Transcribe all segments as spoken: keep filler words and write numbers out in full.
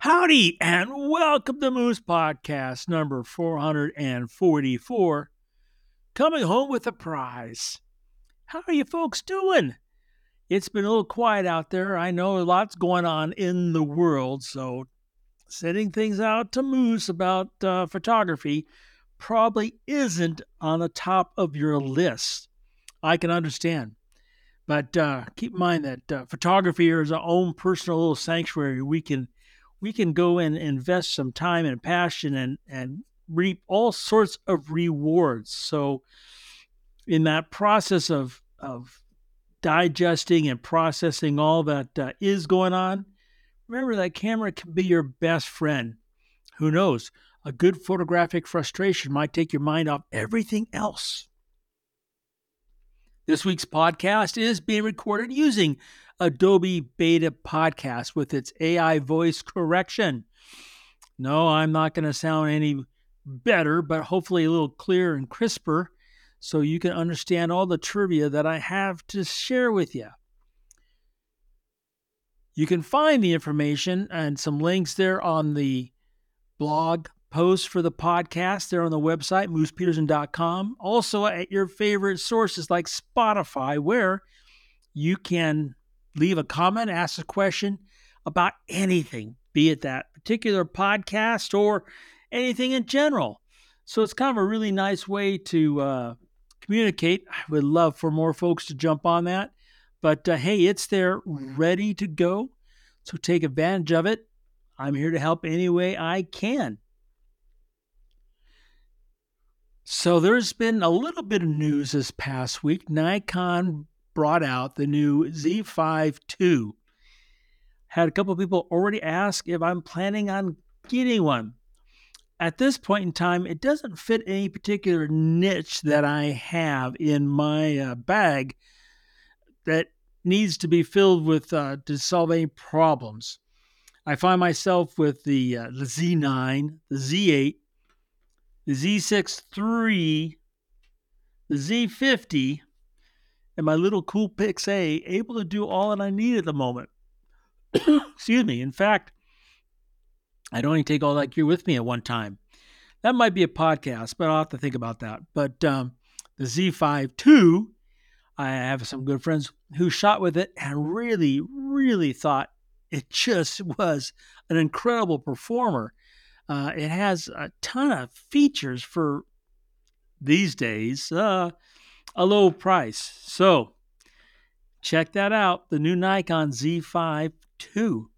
Howdy, and welcome to Moose Podcast number four hundred forty-four, coming home with a prize. How are you folks doing? It's been a little quiet out there. I know a lot's going on in the world, so sending things out to Moose about uh, photography probably isn't on the top of your list. I can understand. But uh, keep in mind that uh, photography is our own personal little sanctuary. We can we can go and invest some time and passion and and reap all sorts of rewards. So in that process of of digesting and processing all that uh, is going on, remember that camera can be your best friend. Who knows? A good photographic frustration might take your mind off everything else. This week's podcast is being recorded using Adobe Beta Podcast with its A I voice correction. No, I'm not going to sound any better, but hopefully a little clearer and crisper so you can understand all the trivia that I have to share with you. You can find the information and some links there on the blog post for the podcast there on the website, moose peterson dot com. Also at your favorite sources like Spotify, where you can leave a comment, ask a question about anything, be it that particular podcast or anything in general. So it's kind of a really nice way to uh, communicate. I would love for more folks to jump on that. But uh, hey, it's there ready to go. So take advantage of it. I'm here to help any way I can. So there's been a little bit of news this past week. Nikon brought out the new Z five two. Had a couple of people already ask if I'm planning on getting one. At this point in time, it doesn't fit any particular niche that I have in my uh, bag that needs to be filled with uh, to solve any problems. I find myself with the, uh, the Z nine, the Z eight, the Z six three, the Z fifty, and my little Coolpix A able to do all that I need at the moment. Excuse me. In fact, I don't even take all that gear with me at one time. That might be a podcast, but I'll have to think about that. But um, the Z five two, I have some good friends who shot with it and really, really thought it just was an incredible performer. Uh, it has a ton of features for these days, uh, a low price. So check that out, the new Nikon Z five two.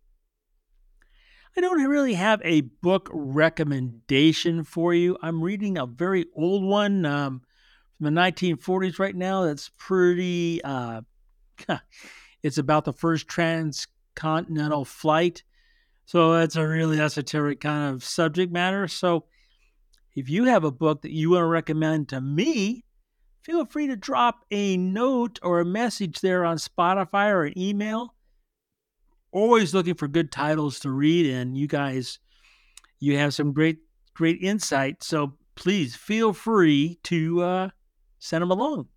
I don't really have a book recommendation for you. I'm reading a very old one um, from the nineteen forties right now that's pretty, uh, it's about the first transcontinental flight. So that's a really esoteric kind of subject matter. So if you have a book that you want to recommend to me, feel free to drop a note or a message there on Spotify or an email. Always looking for good titles to read, and you guys, you have some great, great insight. So please feel free to uh, send them along.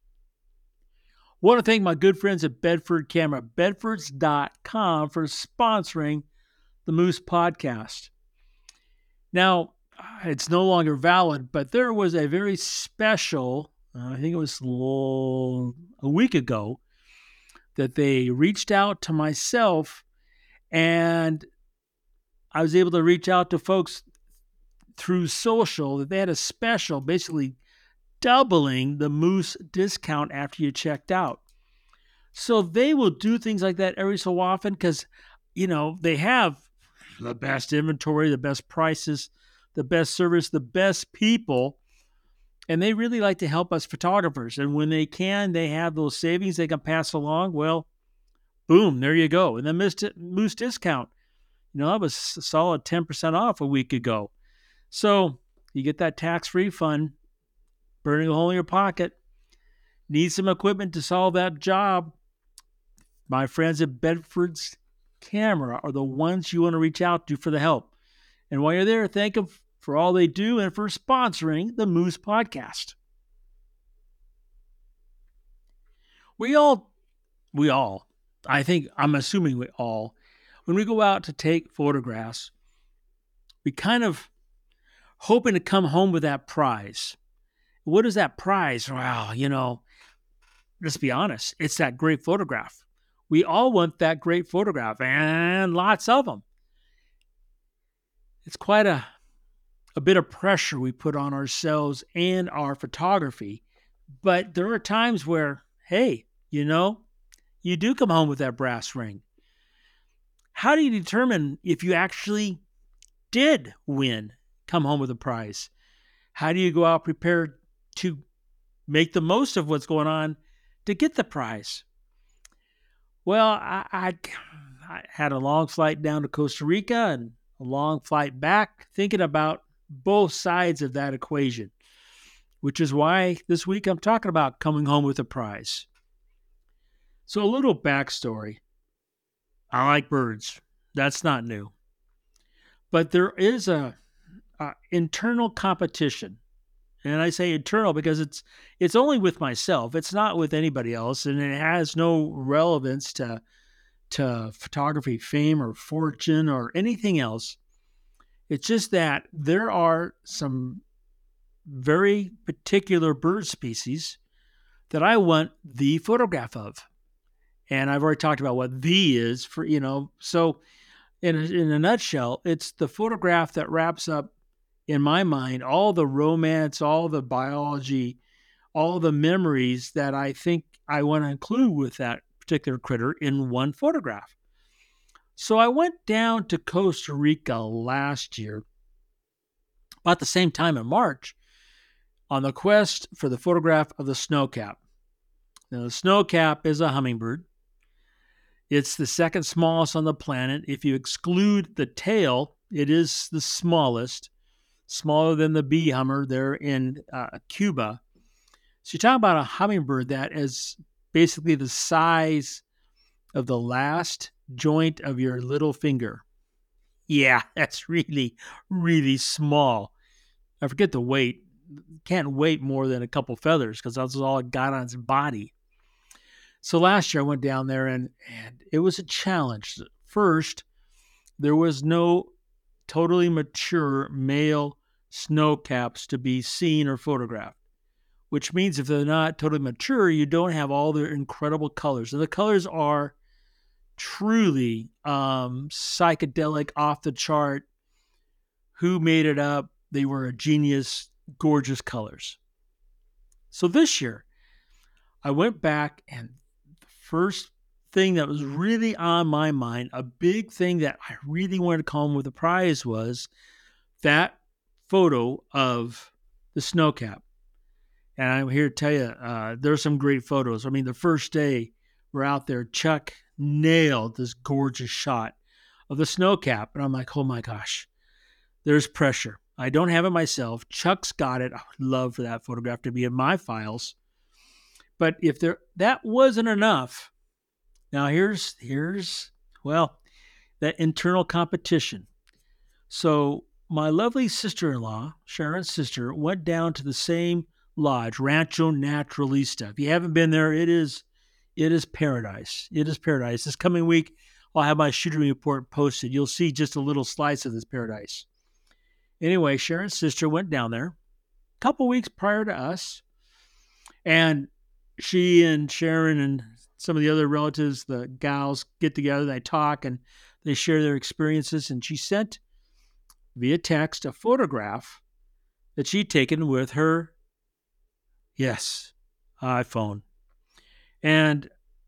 Want to thank my good friends at Bedford Camera, bedfords dot com, for sponsoring the Moose Podcast. Now, it's no longer valid, but there was a very special, uh, I think it was a week ago, that they reached out to myself, and I was able to reach out to folks through social that they had a special, basically doubling the Moose discount after you checked out. So they will do things like that every so often because, you know, they have the best inventory, the best prices, the best service, the best people, and they really like to help us photographers. And when they can, they have those savings they can pass along. Well, boom, there you go. And the Moose discount, you know, that was a solid ten percent off a week ago. So you get that tax refund, burning a hole in your pocket. Need some equipment to solve that job. My friends at Bedford's Camera are the ones you want to reach out to for the help. And while you're there, thank them for all they do and for sponsoring the Moose Podcast. We all, we all, I think, I'm assuming we all when we go out to take photographs, we kind of hoping to come home with that prize. What is that prize? Well, you know, let's be honest, it's that great photograph. We all want that great photograph and lots of them. It's quite a, a bit of pressure we put on ourselves and our photography. But there are times where, hey, you know, you do come home with that brass ring. How do you determine if you actually did win, come home with a prize? How do you go out prepared to make the most of what's going on to get the prize? Well, I, I, I had a long flight down to Costa Rica and a long flight back, thinking about both sides of that equation, which is why this week I'm talking about coming home with a prize. So a little backstory. I like birds. That's not new. But there is a, a internal competition. And I say internal because it's it's only with myself. It's not with anybody else, and it has no relevance to to photography fame or fortune or anything else. It's just that there are some very particular bird species that I want the photograph of. And I've already talked about what the is for, you know. So in a, in a nutshell, it's the photograph that wraps up, in my mind, all the romance, all the biology, all the memories that I think I want to include with that particular critter in one photograph. So I went down to Costa Rica last year, about the same time in March, on the quest for the photograph of the snowcap. Now, the snowcap is a hummingbird. It's the second smallest on the planet. If you exclude the tail, it is the smallest. Smaller than the bee hummer there in uh, Cuba. So you're talking about a hummingbird that is basically the size of the last joint of your little finger. Yeah, that's really, really small. I forget the weight. Can't weight more than a couple feathers because that's all it got on its body. So last year I went down there and, and it was a challenge. First, there was no totally mature male snowcaps to be seen or photographed, which means if they're not totally mature, you don't have all their incredible colors. And the colors are truly um, psychedelic, off the chart. Who made it up? They were a genius, gorgeous colors. So this year, I went back, and the first thing that was really on my mind, a big thing that I really wanted to come home with a prize, was that photo of the snowcap. And I'm here to tell you, uh, there's some great photos. I mean, the first day we're out there, Chuck nailed this gorgeous shot of the snowcap. And I'm like, oh my gosh, there's pressure. I don't have it myself. Chuck's got it. I would love for that photograph to be in my files. But if there that wasn't enough, now here's, here's well, that internal competition. So my lovely sister-in-law, Sharon's sister, went down to the same lodge, Rancho Naturalista. If you haven't been there, it is it is paradise. It is paradise. This coming week, I'll have my shooting report posted. You'll see just a little slice of this paradise. Anyway, Sharon's sister went down there a couple weeks prior to us, and she and Sharon and some of the other relatives, the gals, get together, they talk, and they share their experiences, and she sent via text a photograph that she'd taken with her, yes, iPhone. And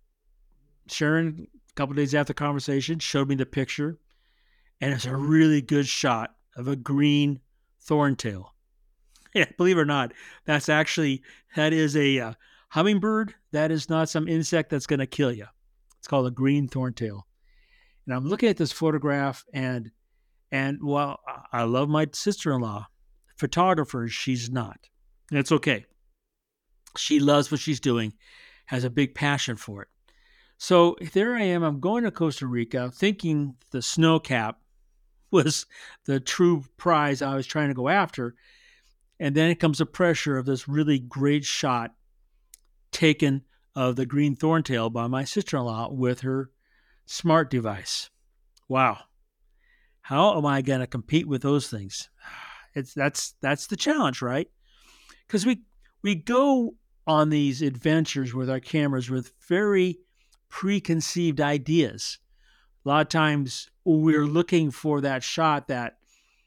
Sharon, a couple days after the conversation, showed me the picture, and it's a really good shot of a green thorntail. Yeah, believe it or not, that's actually, that is a uh, hummingbird. That is not some insect that's going to kill you. It's called a green thorntail. And I'm looking at this photograph, and And while I love my sister-in-law, photographer, she's not. And it's okay. She loves what she's doing, has a big passion for it. So there I am. I'm going to Costa Rica thinking the snowcap was the true prize I was trying to go after. And then it comes the pressure of this really great shot taken of the green thorntail by my sister-in-law with her smart device. Wow. How am I going to compete with those things? It's that's that's the challenge, right? Because we we go on these adventures with our cameras with very preconceived ideas. A lot of times we're looking for that shot that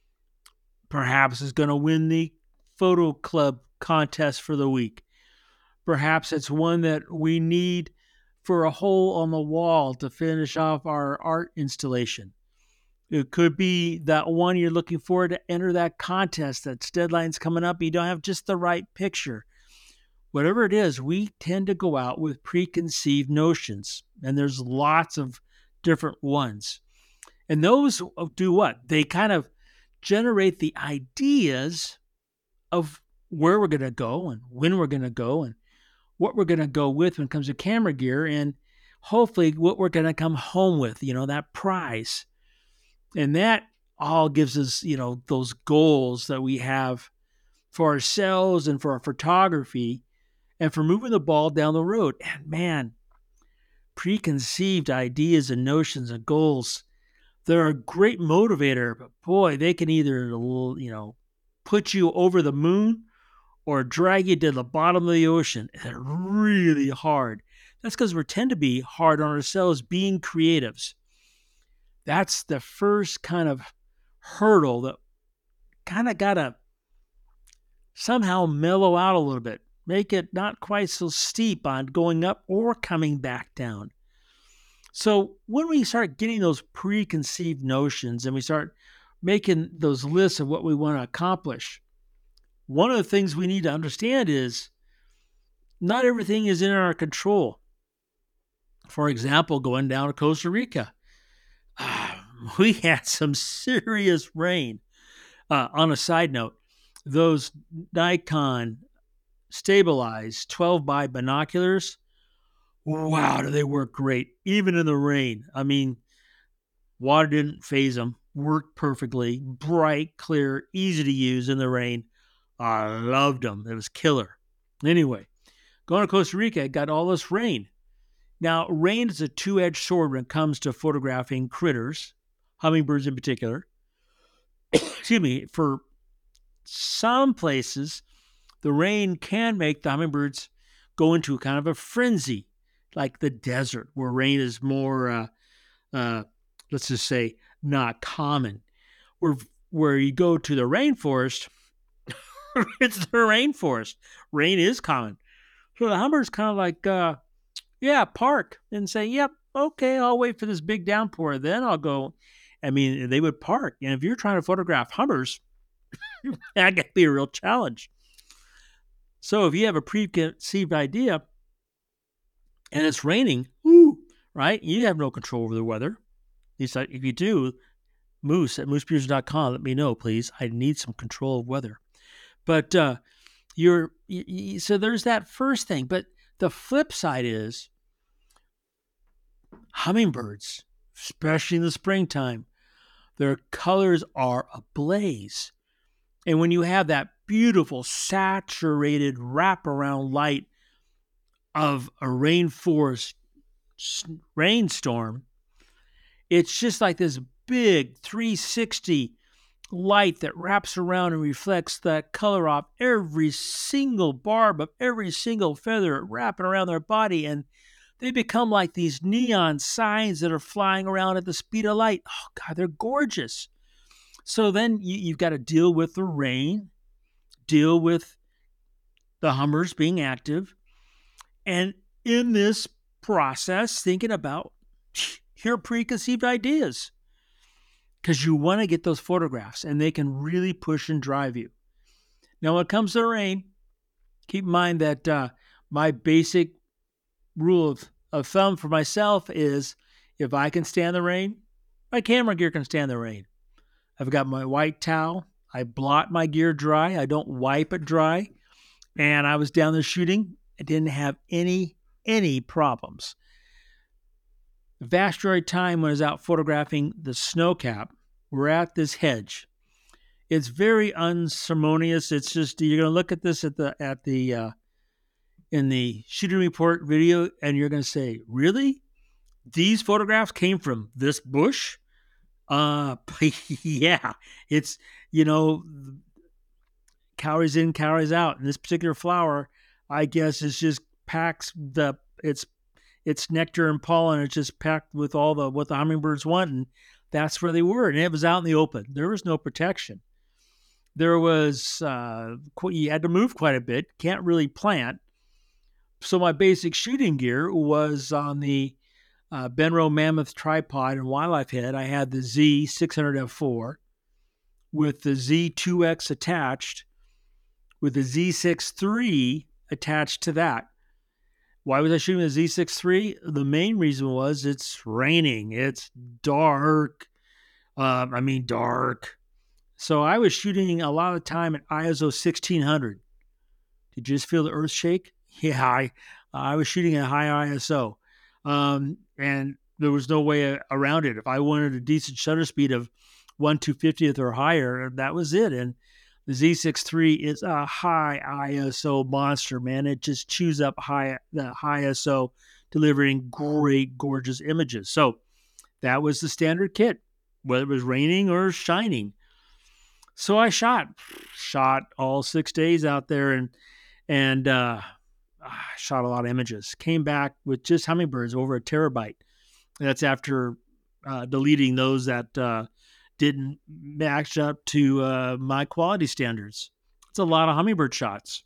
perhaps is going to win the photo club contest for the week. Perhaps it's one that we need for a hole on the wall to finish off our art installation. It could be that one you're looking for to enter that contest. That's deadline's coming up. You don't have just the right picture. Whatever it is, we tend to go out with preconceived notions, and there's lots of different ones. And those do what? They kind of generate the ideas of where we're going to go and when we're going to go and what we're going to go with when it comes to camera gear, and hopefully what we're going to come home with, you know, that prize. And that all gives us, you know, those goals that we have for ourselves and for our photography and for moving the ball down the road. And man, preconceived ideas and notions and goals, they're a great motivator, but boy, they can either, you know, put you over the moon or drag you to the bottom of the ocean. They're really hard. That's because we tend to be hard on ourselves being creatives. That's the first kind of hurdle that kind of got to somehow mellow out a little bit, make it not quite so steep on going up or coming back down. So when we start getting those preconceived notions and we start making those lists of what we want to accomplish, one of the things we need to understand is not everything is in our control. For example, going down to Costa Rica, we had some serious rain. Uh, on a side note, those Nikon stabilized twelve by binoculars, wow, do they work great, even in the rain. I mean, water didn't phase them, worked perfectly, bright, clear, easy to use in the rain. I loved them. It was killer. Anyway, going to Costa Rica, it got all this rain. Now, rain is a two-edged sword when it comes to photographing critters, hummingbirds in particular. Excuse me, for some places, the rain can make the hummingbirds go into kind of a frenzy, like the desert, where rain is more, uh, uh, let's just say, not common. Where, where you go to the rainforest, it's the rainforest. Rain is common. So the hummingbirds kind of like, uh, yeah, park and say, yep, okay, I'll wait for this big downpour. Then I'll go. I mean, they would park. And if you're trying to photograph hummers, that could be a real challenge. So if you have a preconceived idea and it's raining, woo, right? You have no control over the weather. At least if you do, Moose at moose pierce dot com, let me know, please. I need some control of weather. But uh, you're you, you, so there's that first thing. But the flip side is hummingbirds, especially in the springtime, their colors are ablaze. And when you have that beautiful saturated wraparound light of a rainforest rainstorm, it's just like this big three sixty light that wraps around and reflects that color off every single barb of every single feather wrapping around their body. And they become like these neon signs that are flying around at the speed of light. Oh, God, they're gorgeous. So then you, you've got to deal with the rain, deal with the hummers being active. And in this process, thinking about your preconceived ideas. Because you want to get those photographs and they can really push and drive you. Now, when it comes to rain, keep in mind that uh, my basic rule of, of thumb for myself is if I can stand the rain, my camera gear can stand the rain. I've got my white towel. I blot my gear dry. I don't wipe it dry. And I was down there shooting. I didn't have any, any problems. The vast majority of time when I was out photographing the snow cap, we're at this hedge. It's very unceremonious. It's just you're going to look at this at the at the uh, in the shooting report video, and you're going to say, "Really? These photographs came from this bush?" Uh, yeah, it's, you know, calories in, calories out. And this particular flower, I guess, is just packs the its its nectar and pollen. It's just packed with all the what the hummingbirds want, and that's where they were. And it was out in the open. There was no protection. There was uh, you had to move quite a bit. Can't really plant. So my basic shooting gear was on the uh, Benro Mammoth tripod and wildlife head. I had the Z six hundred F four with the Z two X attached, with the Z six three attached to that. Why was I shooting the Z six three? The main reason was it's raining. It's dark. Um, I mean, dark. So I was shooting a lot of time at I S O sixteen hundred. Did you just feel the earth shake? Yeah, I, I was shooting at high I S O. Um, and there was no way around it. If I wanted a decent shutter speed of one two fiftieth or higher, that was it. And the Z six three is a high I S O monster, man. It just chews up high the high I S O, delivering great, gorgeous images. So that was the standard kit, whether it was raining or shining. So I shot, shot all six days out there, and and uh, shot a lot of images. Came back with just hummingbirds over a terabyte. That's after uh, deleting those that uh, didn't match up to uh, my quality standards. It's a lot of hummingbird shots.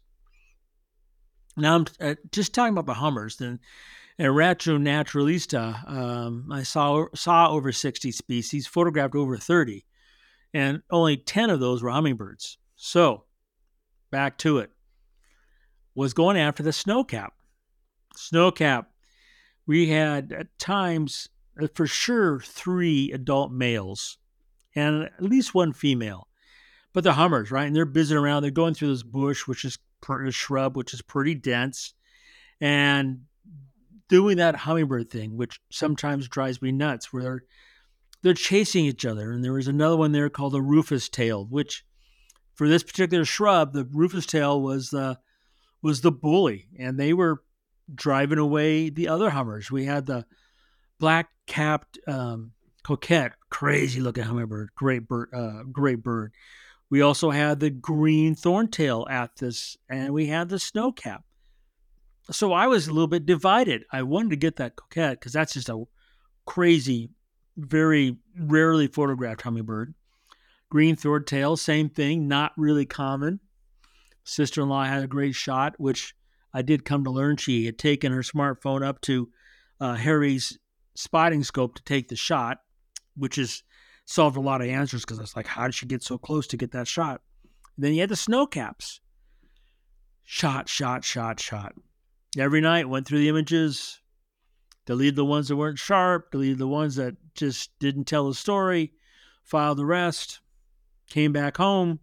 Now I'm uh, just talking about the hummers. Then at Retro Naturalista, um, I saw saw over sixty species, photographed over thirty, and only ten of those were hummingbirds. So back to it. Was going after the snowcap. Snowcap. We had at times, uh, for sure, three adult males and at least one female. But the hummers, right? And they're busy around. They're going through this bush, which is a shrub, which is pretty dense, and doing that hummingbird thing, which sometimes drives me nuts, where they're they're chasing each other. And there was another one there called the rufous tail, which for this particular shrub, the rufous tail was the was the bully, and they were driving away the other hummers. We had the black capped um, coquette, crazy looking hummingbird, great bird, uh, great bird. We also had the green thorntail athis, and we had the snowcap. So I was a little bit divided. I wanted to get that coquette because that's just a crazy, very rarely photographed hummingbird. Green thorntail, same thing, not really common. Sister-in-law had a great shot, which I did come to learn she had taken her smartphone up to uh, Harry's spotting scope to take the shot, which has solved a lot of answers because I was like, how did she get so close to get that shot? And then you had the snow caps. Shot, shot, shot, shot. Every night went through the images, deleted the ones that weren't sharp, deleted the ones that just didn't tell the story, filed the rest, came back home.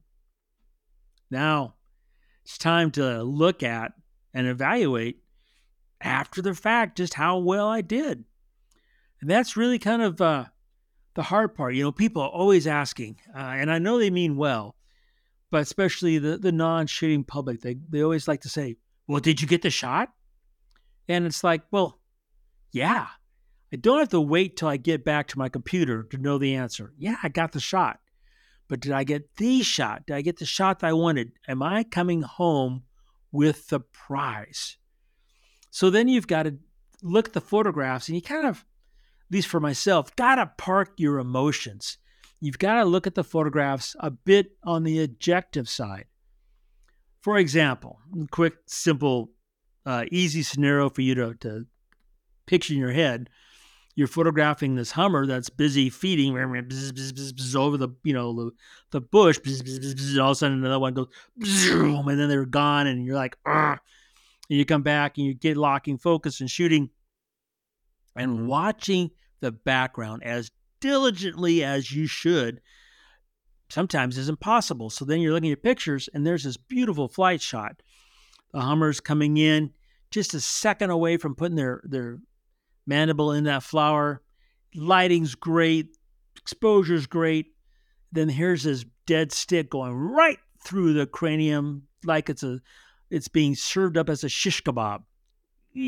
Now it's time to look at and evaluate after the fact just how well I did. And that's really kind of uh, the hard part. You know, people are always asking, uh, and I know they mean well, but especially the, the non-shooting public, they, they always like to say, well, did you get the shot? And it's like, well, yeah. I don't have to wait till I get back to my computer to know the answer. Yeah, I got the shot. But did I get the shot? Did I get the shot that I wanted? Am I coming home with the prize? So then you've got to look at the photographs, and you kind of, at least for myself, got to park your emotions. You've got to look at the photographs a bit on the objective side. For example, quick, simple, uh, easy scenario for you to, to picture in your head. You're photographing this hummer that's busy feeding bzz, bzz, bzz, bzz, over the, you know, the, the bush. Bzz, bzz, bzz, bzz, and all of a sudden another one goes, bzz, and then they're gone, and you're like, Argh. And you come back and you get locking focus and shooting and watching the background as diligently as you should. Sometimes is impossible. So then you're looking at pictures, and there's this beautiful flight shot. The hummer's coming in just a second away from putting their their mandible in that flower. Lighting's great, exposure's great. Then here's this dead stick going right through the cranium like it's a it's being served up as a shish kebab.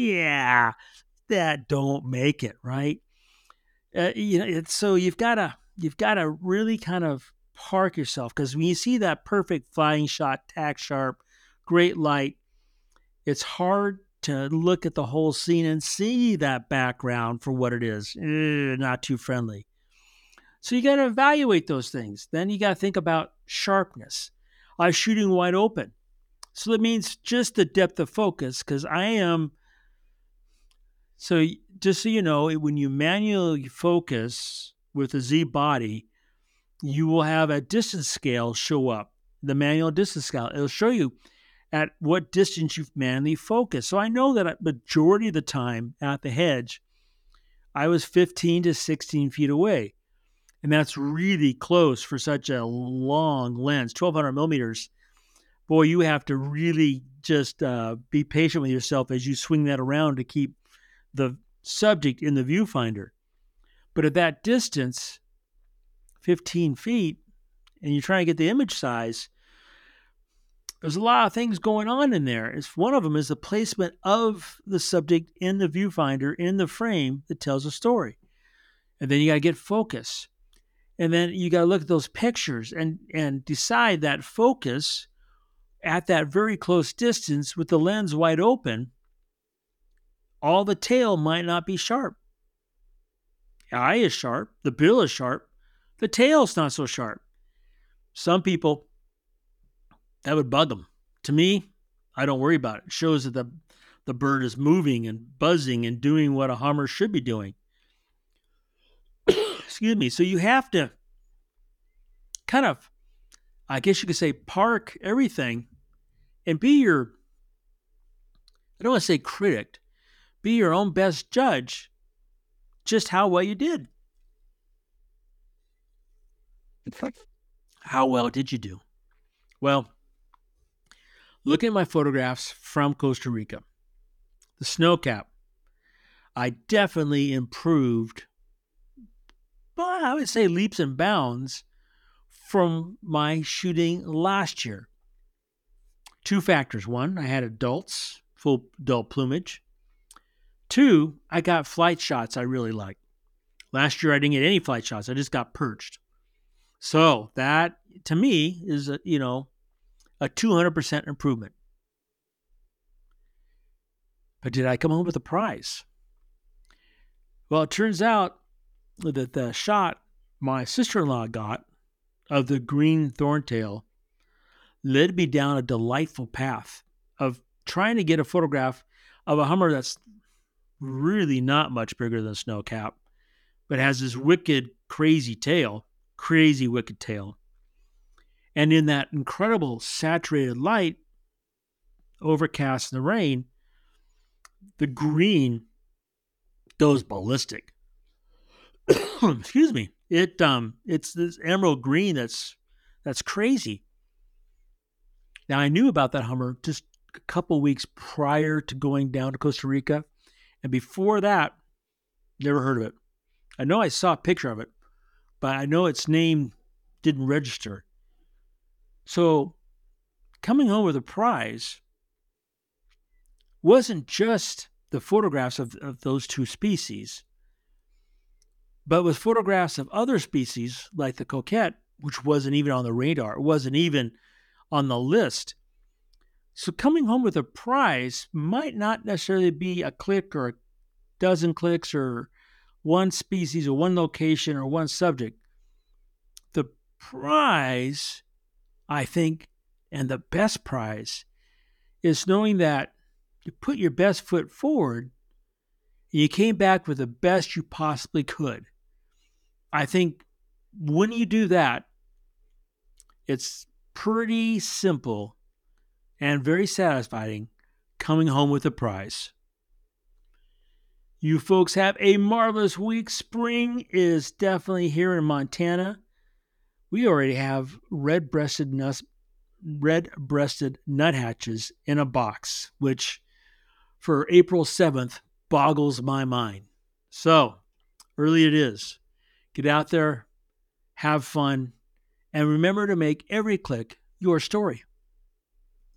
Yeah, that don't make it, right? Uh, you know, it's, so you've got to you've got to really kind of park yourself, because when you see that perfect flying shot, tack sharp, great light, it's hard to look at the whole scene and see that background for what it is. Eh, not too friendly. So you got to evaluate those things. Then you got to think about sharpness. I was shooting wide open. So that means just the depth of focus, because I am, so just so you know, when you manually focus with a Z body, you will have a distance scale show up, the manual distance scale. It'll show you at what distance you've manually focused. So I know that a majority of the time at the hedge, I was fifteen to sixteen feet away. And that's really close for such a long lens, twelve hundred millimeters. Boy, you have to really just uh, be patient with yourself as you swing that around to keep the subject in the viewfinder. But at that distance, fifteen feet, and you're trying to get the image size, there's a lot of things going on in there. It's, one of them is the placement of the subject in the viewfinder, in the frame that tells a story. And then you got to get focus. And then you got to look at those pictures and, and decide that focus at that very close distance with the lens wide open. All the tail might not be sharp. The eye is sharp. The bill is sharp. The tail's not so sharp. Some people, that would bug them. To me, I don't worry about it. It shows that the, the bird is moving and buzzing and doing what a hummer should be doing. Excuse me. So you have to kind of, I guess you could say, park everything and be your, I don't want to say critic, be your own best judge just how well you did. How well did you do? Well, look at my photographs from Costa Rica. The snowcap, I definitely improved, well, I would say leaps and bounds from my shooting last year. Two factors. One, I had adults, full adult plumage. Two, I got flight shots I really liked. Last year, I didn't get any flight shots. I just got perched. So that, to me, is a, you know, a two hundred percent improvement. But did I come home with a prize? Well, it turns out that the shot my sister-in-law got of the green thorntail led me down a delightful path of trying to get a photograph of a hummer that's really not much bigger than a snowcap, but has this wicked, crazy tail, crazy wicked tail. And in that incredible saturated light, overcast in the rain, the green goes ballistic. Excuse me. It um it's this emerald green that's that's crazy. Now, I knew about that hummer just a couple weeks prior to going down to Costa Rica, and before that, never heard of it. I know I saw a picture of it, but I know its name didn't register. So coming home with a prize wasn't just the photographs of, of those two species, but with photographs of other species like the coquette, which wasn't even on the radar. It wasn't even on the list. So coming home with a prize might not necessarily be a click or a dozen clicks or one species or one location or one subject. The prize, I think, and the best prize is knowing that you put your best foot forward and you came back with the best you possibly could. I think when you do that, it's pretty simple and very satisfying coming home with a prize. You folks have a marvelous week. Spring is definitely here in Montana. We already have red-breasted nuts, red-breasted nuthatches in a box, which for April seventh boggles my mind. So, early it is. Get out there, have fun, and remember to make every click your story.